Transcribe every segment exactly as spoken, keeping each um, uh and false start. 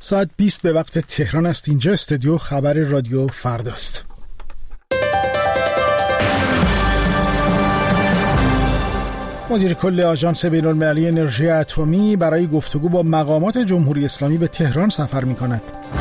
ساعت بیست به وقت تهران است. اینجا استودیو خبر رادیو فرداست. مدیر کل آژانس بین‌المللی انرژی اتمی برای گفتگو با مقامات جمهوری اسلامی به تهران سفر می‌کند.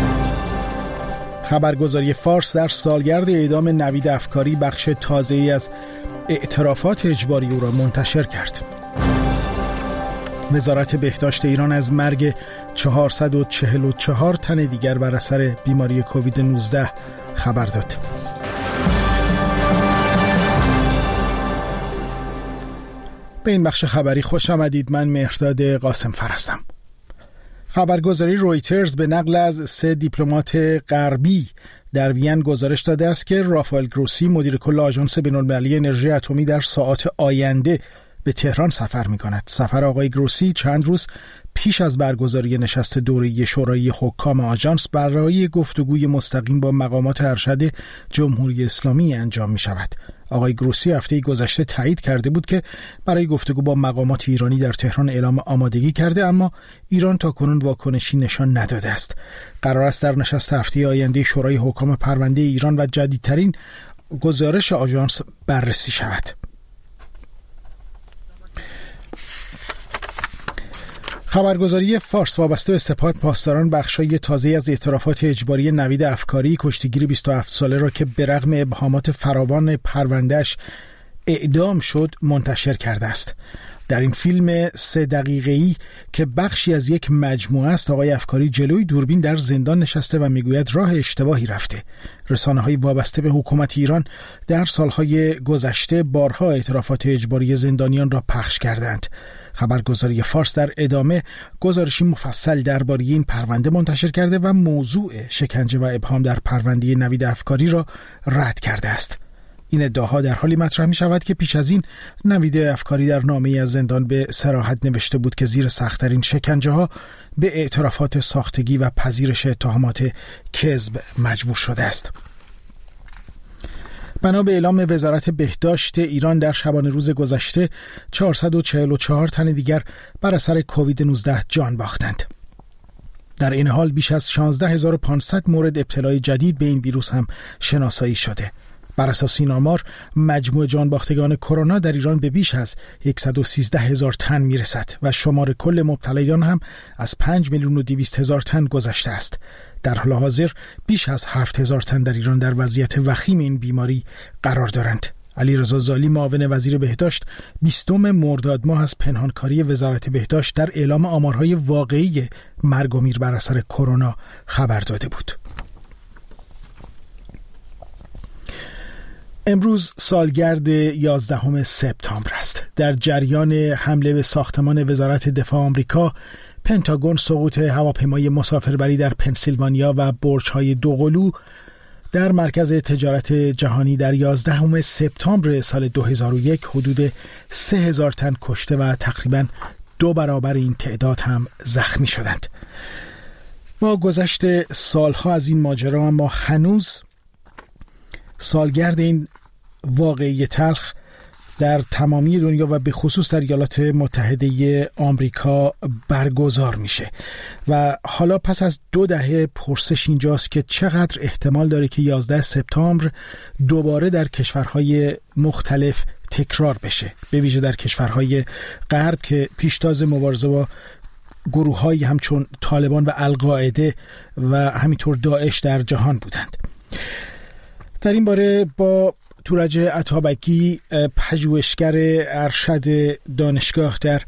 خبرگزاری فارس در سالگرد اعدام نوید افکاری بخش تازه‌ای از اعترافات اجباری او را منتشر کرد. وزارت بهداشت ایران از مرگ چهارصد و چهل و چهار تن دیگر بر اثر بیماری کووید نوزده خبر داد. به این بخش خبری خوش آمدید. من مهرداد قاسم فر هستم. خبرگزاری رویترز به نقل از سه دیپلمات غربی در وین گزارش داده است که رافائل گروسی مدیر کل آژانس بین‌المللی انرژی اتمی در ساعات آینده به تهران سفر می‌کند. سفر آقای گروسی چند روز پیش از برگزاری نشست دوره‌ای شورای حکام آژانس برای گفتگوی مستقیم با مقامات ارشد جمهوری اسلامی انجام می‌شود. آقای گروسی هفته گذشته تایید کرده بود که برای گفتگو با مقامات ایرانی در تهران اعلام آمادگی کرده، اما ایران تاکنون واکنشی نشان نداده است. قرار است در نشست هفته آینده شورای حکام پرونده ایران و جدیدترین گزارش آژانس بررسی شود. خبرگزاری فارس وابسته به سپاه پاسداران بخشای تازه از اعترافات اجباری نوید افکاری کشتیگیر بیست و هفت ساله را که به رغم ابهامات فراوان پروندهش اعدام شد منتشر کرده است. در این فیلم سه دقیقه‌ای که بخشی از یک مجموعه است، آقای افکاری جلوی دوربین در زندان نشسته و میگوید راه اشتباهی رفته. رسانه‌های وابسته به حکومت ایران در سالهای گذشته بارها اعترافات اجباری زندانیان را پخش کردند. خبرگزاری فارس در ادامه گزارشی مفصل درباره این پرونده منتشر کرده و موضوع شکنجه و ابهام در پرونده نوید افکاری را رد کرده است. این ادعاها در حالی مطرح می شود که پیش از این نوید افکاری در نامه‌ای از زندان به صراحت نوشته بود که زیر سخت‌ترین شکنجه ها به اعترافات ساختگی و پذیرش اتهامات کذب مجبور شده است. بنا به اعلام وزارت بهداشت ایران در شبانه روز گذشته چهارصد و چهل و چهار تن دیگر بر اثر کووید نوزده جان باختند. در این حال بیش از شانزده هزار و پانصد مورد ابتلای جدید به این ویروس هم شناسایی شده. بر اساس این آمار مجموع جان باختگان کرونا در ایران به بیش از صد و سیزده هزار تن میرسد و شمار کل مبتلایان هم از پنج میلیون و دویست هزار تن گذشته است. در حال حاضر بیش از هفت هزار تن در ایران در وضعیت وخیم این بیماری قرار دارند. علیرضا زالی معاون وزیر بهداشت بیستم مرداد ماه از پنهانکاری وزارت بهداشت در اعلام آمارهای واقعی مرگ و میر بر اثر کرونا خبر داده بود. امروز سالگرد یازدهم سپتامبر است. در جریان حمله به ساختمان وزارت دفاع آمریکا، پنتاگون سقوط هواپیمای مسافربری در پنسیلوانیا و برج‌های دوقلو در مرکز تجارت جهانی در یازدهم سپتامبر سال دو هزار و یک حدود سه هزار تن کشته و تقریباً دو برابر این تعداد هم زخمی شدند. با گذشت سالها از این ماجرا اما هنوز سالگرد این واقعی تلخ در تمامی دنیا و به خصوص در ایالات متحده آمریکا برگزار میشه و حالا پس از دو دهه پرسش اینجاست که چقدر احتمال داره که یازده سپتامبر دوباره در کشورهای مختلف تکرار بشه، به ویژه در کشورهای غرب که پیشتاز مبارزه با گروه‌هایی همچون طالبان و القاعده و همینطور داعش در جهان بودند. در این باره با تورج عطابکی پژوهشگر ارشد دانشگاه در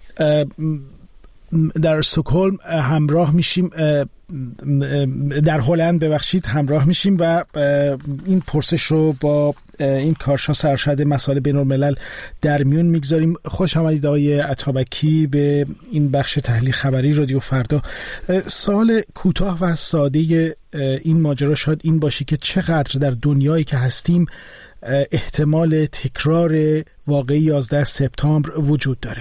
در استکهلم همراه میشیم، در هلند ببخشید همراه میشیم و این پرسش رو با این کارشناس ارشد مسائل بین‌الملل در میون میگذاریم. خوش آمدید آقای عطابکی به این بخش تحلیل خبری رادیو فردا. سوال کوتاه و ساده این ماجرا شاید این باشی که چقدر در دنیایی که هستیم احتمال تکرار واقعی یازده سپتامبر وجود داره؟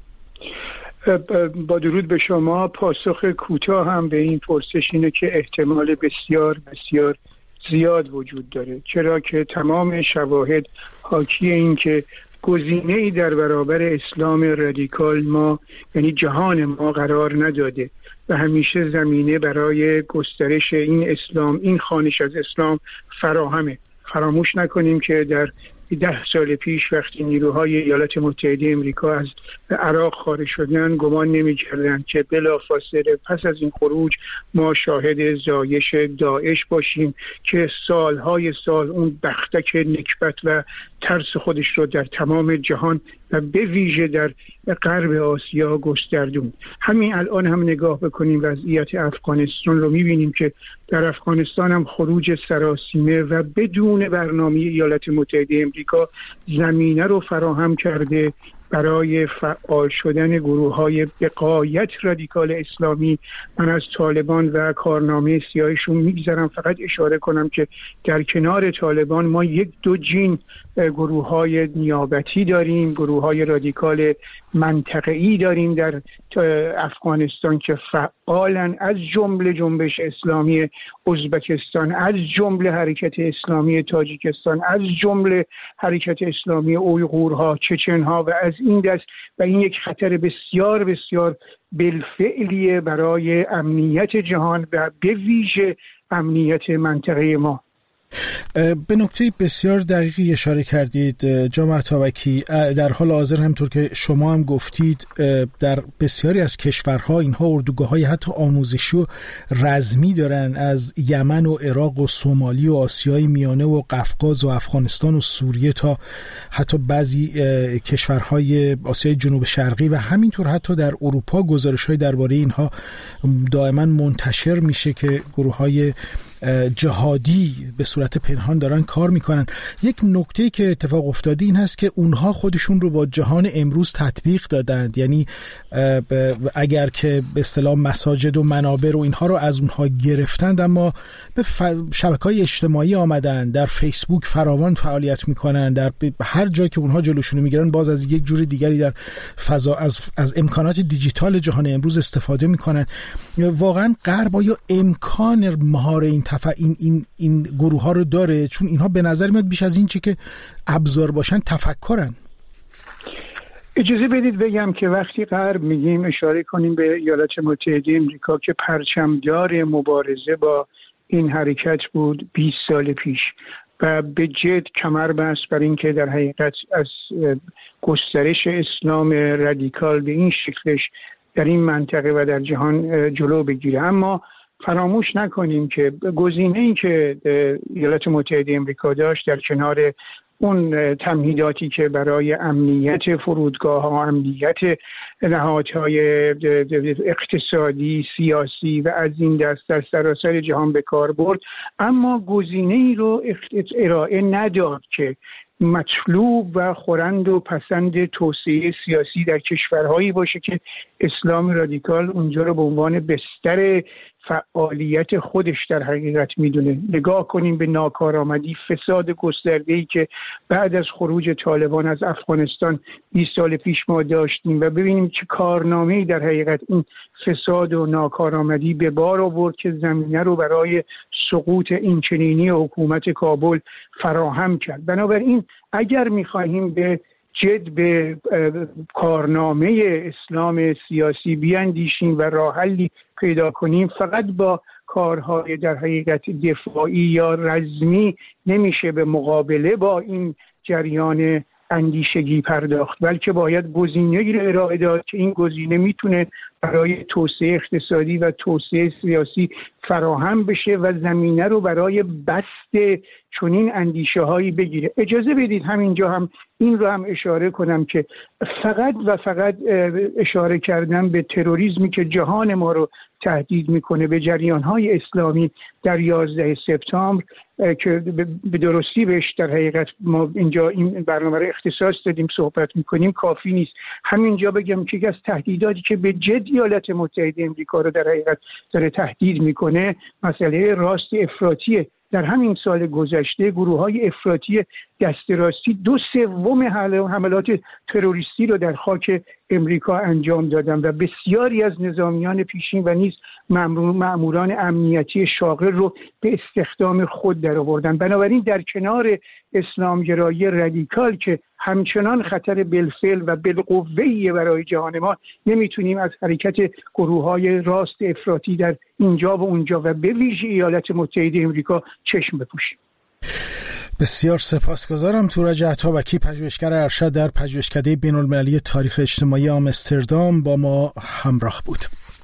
با درود به شما، پاسخ کوتاه هم به این پرسش اینه که احتمال بسیار بسیار زیاد وجود داره، چرا که تمام شواهد حاکی این که گزینه‌ای در برابر اسلام رادیکال ما، یعنی جهان ما، قرار نداده و همیشه زمینه برای گسترش این اسلام، این خوانش از اسلام فراهمه. فراموش نکنیم که در ده سال پیش وقتی نیروهای ایالات متحده امریکا از عراق خارج شدن، گمان نمی‌کردند که بلافاصله پس از این خروج ما شاهد زایش داعش باشیم که سالهای سال اون بختک نکبت و ترس خودش رو در تمام جهان و به ویژه در غرب آسیا گستردون. همین الان هم نگاه بکنیم وضعیت افغانستان رو می‌بینیم که در افغانستان هم خروج سراسیمه و بدون برنامه ایالات متحده امریکا زمینه رو فراهم کرده برای فعال شدن گروه‌های به غایت رادیکال اسلامی. من از طالبان و کارنامه سیاهشون میگذرم، فقط اشاره کنم که در کنار طالبان ما یک دو جین گروه‌های نیابتی داریم، گروه‌های رادیکال منطقه‌ای داریم در افغانستان که فعالن، از جمله جنبش اسلامی ازبکستان، از جمله حرکت اسلامی تاجیکستان، از جمله حرکت اسلامی اویغورها، چچنها و از این دست. و این یک خطر بسیار بسیار بالفعلیه برای امنیت جهان و به ویژه امنیت منطقه ما. به نکته بسیار دقیقی اشاره کردید جناب عطابکی. در حال حاضر همطور که شما هم گفتید در بسیاری از کشورها اینها اردوگاه‌های حتی آموزشی و رزمی دارن، از یمن و عراق و سومالی و آسیای میانه و قفقاز و افغانستان و سوریه تا حتی بعضی کشورهای آسیای جنوب شرقی و همینطور حتی در اروپا گزارش‌های درباره اینها دائما منتشر میشه که گروه‌های جهادی به صورت پنهان دارن کار میکنن. یک نکته که اتفاق افتاده این هست که اونها خودشون رو با جهان امروز تطبیق دادند، یعنی اگر که به اصطلاح مساجد و منابر و اینها رو از اونها گرفتند، اما به شبکه‌های اجتماعی آمدن، در فیسبوک فراوان فعالیت میکنن، در هر جایی که اونها جلوشون میگیرن باز از یک جور دیگری در فضا از از امکانات دیجیتال جهان امروز استفاده میکنن. واقعا غرب آیا امکان مهار این تفا این این این گروه ها رو داره؟ چون اینها به نظر میاد بیش از این چه که ابزار باشن تفکرن. اجازه بدید بگم که وقتی غرب میگیم اشاره کنیم به ایالات متحده امریکا که پرچمدار مبارزه با این حرکت بود بیست سال پیش و به جد کمر بست بر این که در حقیقت از گسترش اسلام رادیکال به این شکلش در این منطقه و در جهان جلو بگیره. اما فراموش نکنیم که گزینه‌ای که ایالات متحده امریکا داشت در کنار اون تمهیداتی که برای امنیت فرودگاه‌ها، امنیت نهادهای اقتصادی، سیاسی و از این دست در سراسر جهان به کار برد، اما گزینه‌ای رو ارائه نداد که مطلوب و خورند و پسند توسعه سیاسی در کشورهایی باشه که اسلام رادیکال اونجا رو به عنوان بستر فعالیت خودش در حقیقت میدونه. نگاه کنیم به ناکارآمدی، فساد گسترده‌ای که بعد از خروج طالبان از افغانستان بیست سال پیش ما داشتیم و ببینیم چه کارنامه‌ای در حقیقت این فساد و ناکارآمدی به بار آورد که زمینه رو برای سقوط اینچنینی حکومت کابل فراهم کرد. بنابراین اگر می‌خواهیم به جد به کارنامه اسلام سیاسی بیاندیشیم و راه حلی پیدا کنیم، فقط با کارهای در حقیقت دفاعی یا رزمی نمیشه به مقابله با این جریان اندیشگی پرداخت، بلکه باید گزینه‌ای رو ارائه داد که این گزینه میتونه برای توسعه اقتصادی و توسعه سیاسی فراهم بشه و زمینه رو برای بسط چنین اندیشه هایی بگیره. اجازه بدید همینجا هم این رو هم اشاره کنم که فقط و فقط اشاره کردم به تروریسمی که جهان ما رو تهدید میکنه، به جریان‌های اسلامی در یازده سپتامبر که به درستی بهش در حقیقت ما اینجا این برنامه رو اختصاص دادیم صحبت میکنیم کافی نیست. همینجا بگم که از تهدیداتی که به جد ایالات متحده امریکا رو در حقیقت داره تهدید میکنه مسئله راست افراطیه. در همین سال گذشته گروه‌های افراطی دست راستی دو سوم حملات تروریستی رو در خاک امریکا انجام دادن و بسیاری از نظامیان پیشین و نیز مأموران امنیتی شاغل رو به استخدام خود درآوردن. بنابراین در کنار اسلامگرایی رادیکال که همچنان خطر بالفعل و بالقوه‌ای برای جهان ما، نمیتونیم از حرکت گروه‌های راست افراطی در اینجا و اونجا و به ویژه ایالات متحده امریکا چشم بپوشیم. بسیار سپاسگزارم. تورج عطابکی، پژوهشگر ارشد در پژوهشکده بین‌المللی تاریخ اجتماعی آمستردام با ما همراه بود.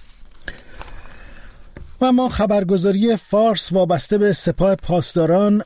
و ما خبرگزاری فارس وابسته به سپاه پاسداران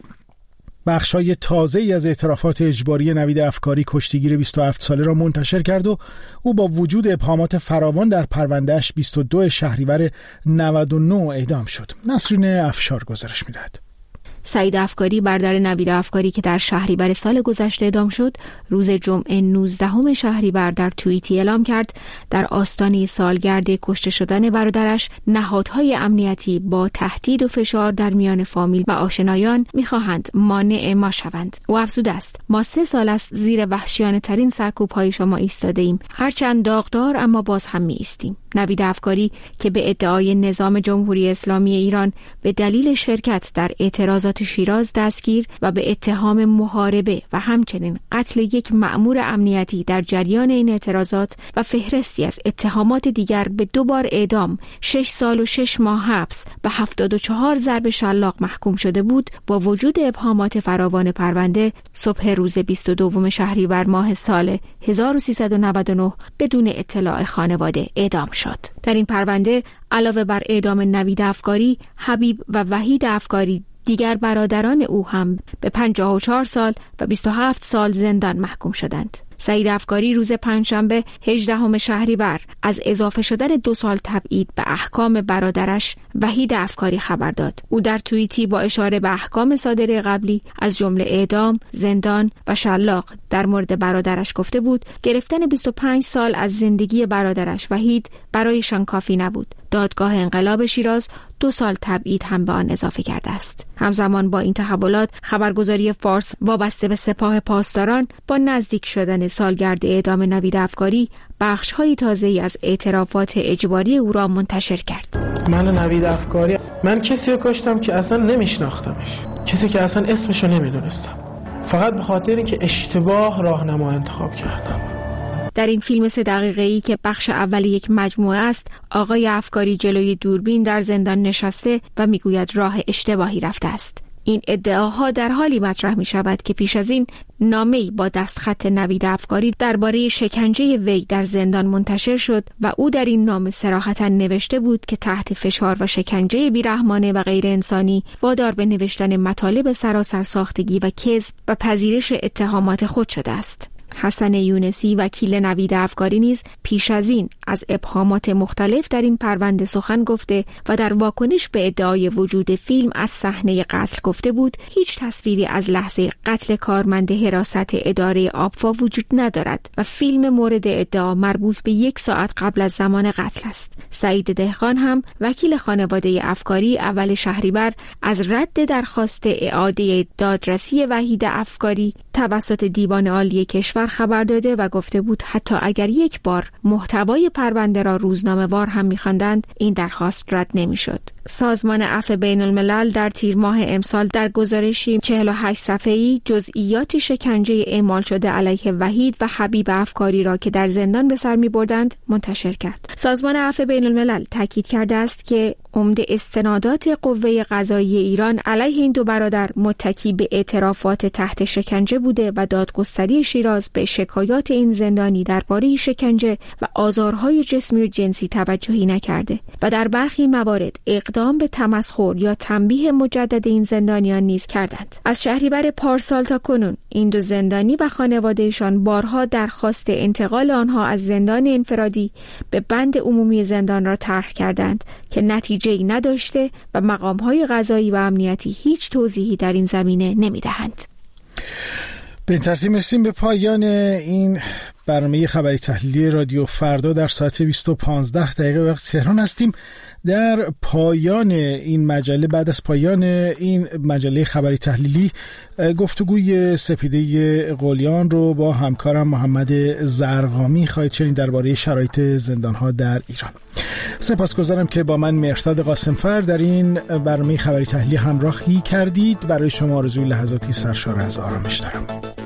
بخشای تازه‌ای از اعترافات اجباری نوید افکاری کشتیگیر بیست و هفت ساله را منتشر کرد و او با وجود ابهامات فراوان در پروندهش بیست و دو شهریور نود و نه اعدام شد. نسرین افشار گزارش می‌دهد. سعید افکاری، برادر نوید افکاری که در شهریور سال گذشته اعدام شد، روز جمعه نوزدهم شهریور در توییتی اعلام کرد در آستانه سالگرد کشته شدن برادرش نهادهای امنیتی با تهدید و فشار در میان فامیل و آشنایان می‌خواهند مانع ما شوند. او افزوده است: ما سه سال است زیر وحشیانه ترین سرکوب‌های شما ایستاده ایم، هرچند داغدار اما باز هم می ایستیم. نوید افکاری که به ادعای نظام جمهوری اسلامی ایران به دلیل شرکت در اعتراضات شیراز دستگیر و به اتهام محاربه و همچنین قتل یک مأمور امنیتی در جریان این اعتراضات و فهرستی از اتهامات دیگر به دو بار اعدام، شش سال و شش ماه حبس و هفتاد و چهار ضرب شلاق محکوم شده بود، با وجود ابهامات فراوان پرونده صبح روز بیست و دوم شهریور ماه سال هزار و سیصد و نود و نه بدون اطلاع خانواده اعدام شد. در این پرونده علاوه بر اعدام نوید افکاری، حبیب و وحید افکاری دیگر برادران او هم به پنجاه و چهار سال و بیست و هفت سال زندان محکوم شدند. سعید افکاری روز پنجشنبه هجدهم شهریور از اضافه شدن دو سال تبعید به احکام برادرش وحید افکاری خبر داد. او در توییتی با اشاره به احکام صادره قبلی از جمله اعدام، زندان و شلاق در مورد برادرش گفته بود گرفتن بیست و پنج سال از زندگی برادرش وحید برایشان کافی نبود. دادگاه انقلاب شیراز دو سال تبعید هم به آن اضافه کرده است. همزمان با این تحولات، خبرگزاری فارس وابسته به سپاه پاسداران با نزدیک شدن سالگرد اعدام نوید افکاری بخش‌های تازه‌ای از اعترافات اجباری او را منتشر کرد. من نوید افکاری، من کسی رو کشتم که اصلا نمیشناختمش، کسی که اصلا اسمشو نمیدونستم، فقط به خاطر اینکه اشتباه راهنما انتخاب کردم. در این فیلم سه دقیقه‌ای که بخش اول یک مجموعه است، آقای افکاری جلوی دوربین در زندان نشسته و میگوید راه اشتباهی رفته است. این ادعاها در حالی مطرح می شود که پیش از این نامه‌ای با دستخط نوید افکاری درباره شکنجه وی در زندان منتشر شد و او در این نامه صراحتاً نوشته بود که تحت فشار و شکنجه بیرحمانه و غیر انسانی وادار به نوشتن مطالب سراسر ساختگی و کذب و پذیرش اتهامات خود شده است. حسن یونسی وکیل نوید افکاری نیز پیش از این از ابهامات مختلف در این پرونده سخن گفته و در واکنش به ادعای وجود فیلم از صحنه قتل گفته بود هیچ تصویری از لحظه قتل کارمند حراست اداره آبفا وجود ندارد و فیلم مورد ادعا مربوط به یک ساعت قبل از زمان قتل است. سعید دهقان هم وکیل خانواده افکاری اول شهریور از رد درخواست اعاده دادرسی وحید افکاری توسط دیوان عالی کشور خبر داده و گفته بود حتی اگر یک بار محتوای پرونده را روزنامه‌وار هم می‌خواندند این درخواست رد نمی‌شد. سازمان عفو بین الملل در تیر ماه امسال در گزارشی چهل و هشت صفحه‌ای جزئیات شکنجه اعمال شده علیه وحید و حبیب افکاری را که در زندان به سر می‌بردند منتشر کرد. سازمان عفو بین الملل تاکید کرده است که عمده استنادات قوه قضایی ایران علیه این دو برادر متکی به اعترافات تحت شکنجه بوده و دادگستری شیراز به شکایات این زندانی درباره شکنجه و آزارهای جسمی و جنسی توجهی نکرده و در برخی موارد اقدام به تمسخر یا تنبیه مجدد این زندانیان نیز کردند. از شهریور پارسال تا کنون این دو زندانی و خانوادهشان بارها درخواست انتقال آنها از زندان انفرادی به بند عمومی زندان را طرح کردند که نتیجه‌ای نداشته و مقام‌های قضایی و امنیتی هیچ توضیحی در این زمینه نمی‌دهند. به این ترتیب رسیدیم به پایان این برنامه خبری تحلیلی رادیو فردا. در ساعت بیست و پانزده دقیقه وقت تهران هستیم. در پایان این مجله، بعد از پایان این مجله خبری تحلیلی، گفتگوی سپیده قلیان رو با همکارم محمد زرقامی خواهید شنید درباره شرایط زندان‌ها در ایران. سپاسگزارم که با من مهرداد قاسمفر در این برنامه خبری تحلیلی همراهی کردید. برای شما آرزوی لحظاتی سرشار از آرامش دارم.